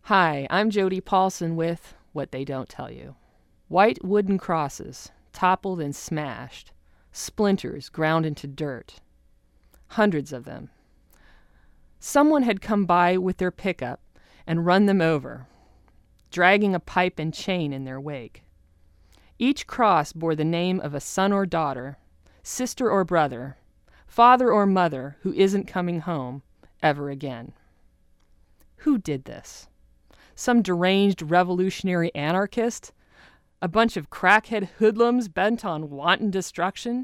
Hi, I'm Jody Paulson with What They Don't Tell You. White wooden crosses, toppled and smashed, splinters ground into dirt. Hundreds of them. Someone had come by with their pickup and run them over, dragging a pipe and chain in their wake. Each cross bore the name of a son or daughter, sister or brother, father or mother who isn't coming home ever again. Who did this? Some deranged revolutionary anarchist? A bunch of crackhead hoodlums bent on wanton destruction?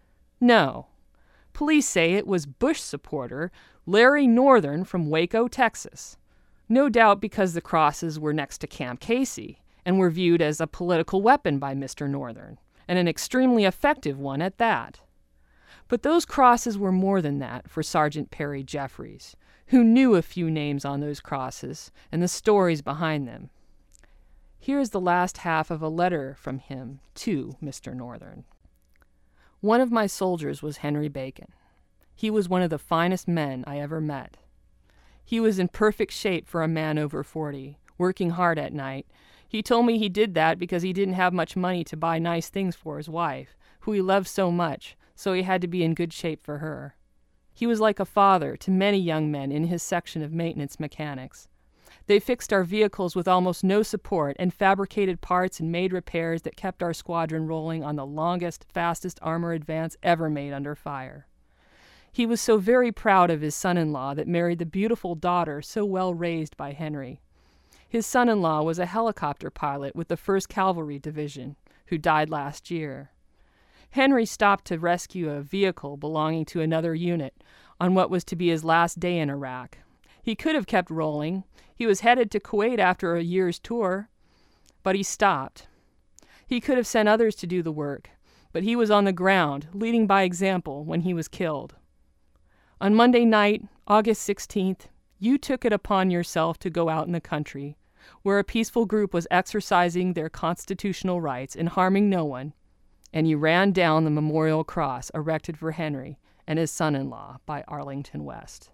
No. Police say it was Bush supporter Larry Northern from Waco, Texas. No doubt because the crosses were next to Camp Casey and were viewed as a political weapon by Mr. Northern, and an extremely effective one at that. But those crosses were more than that for Sergeant Perry Jeffries, who knew a few names on those crosses and the stories behind them. Here is the last half of a letter from him to Mr. Northern. One of my soldiers was Henry Bacon. He was one of the finest men I ever met. He was in perfect shape for a man over 40, working hard at night. He told me he did that because he didn't have much money to buy nice things for his wife, who he loved so much, so he had to be in good shape for her. He was like a father to many young men in his section of maintenance mechanics. They fixed our vehicles with almost no support and fabricated parts and made repairs that kept our squadron rolling on the longest, fastest armor advance ever made under fire. He was so very proud of his son-in-law that married the beautiful daughter so well raised by Henry. His son-in-law was a helicopter pilot with the 1st Cavalry Division, who died last year. Henry stopped to rescue a vehicle belonging to another unit on what was to be his last day in Iraq. He could have kept rolling. He was headed to Kuwait after a year's tour, but he stopped. He could have sent others to do the work, but he was on the ground, leading by example, when he was killed. On Monday night, August 16th, you took it upon yourself to go out in the country, where a peaceful group was exercising their constitutional rights and harming no one, and you ran down the memorial cross erected for Henry and his son-in-law by Arlington West.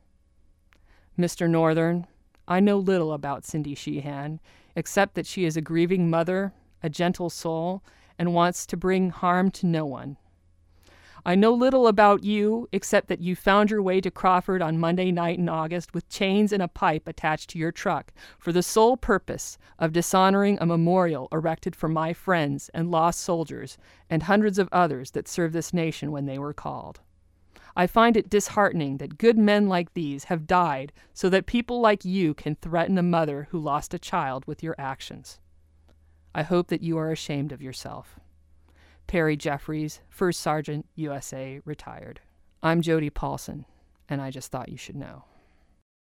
Mr. Northern, I know little about Cindy Sheehan, except that she is a grieving mother, a gentle soul, and wants to bring harm to no one. I know little about you, except that you found your way to Crawford on Monday night in August with chains and a pipe attached to your truck for the sole purpose of dishonoring a memorial erected for my friends and lost soldiers and hundreds of others that served this nation when they were called. I find it disheartening that good men like these have died so that people like you can threaten a mother who lost a child with your actions. I hope that you are ashamed of yourself. Perry Jeffries, 1st Sergeant, USA, retired. I'm Jody Paulson, and I just thought you should know.